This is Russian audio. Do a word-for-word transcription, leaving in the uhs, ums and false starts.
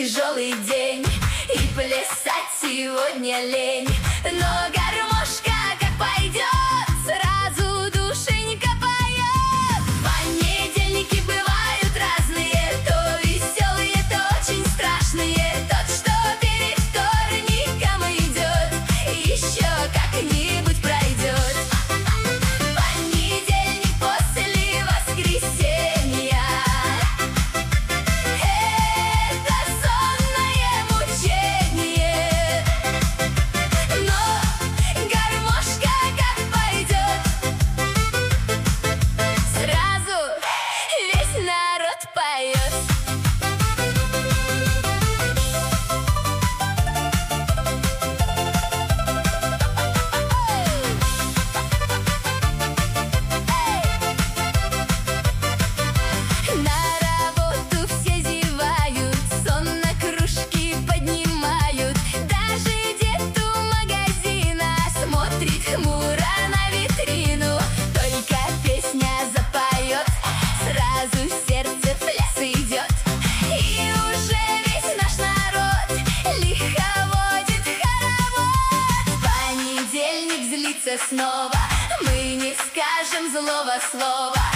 тяжелый день, и плясать сегодня лень. Но гармошка как пойдет, сразу душенька поет. Понедельники бывают разные, то веселые, то очень страшные. Тот, что перед вторником идет, еще как-нибудь пройдет. Понедельник после воскресенья — это сонное мучение. Но гармошка как пойдет, сразу весь народ поет. На работу все зевают, сонно кружки поднимают. Даже дед у магазина смотрит хмуро на витрину. Только песня запоет, сразу в сердце пляс идет. И уже весь наш народ лихо водит хоровод. В понедельник злится снова, мы не скажем злого слова.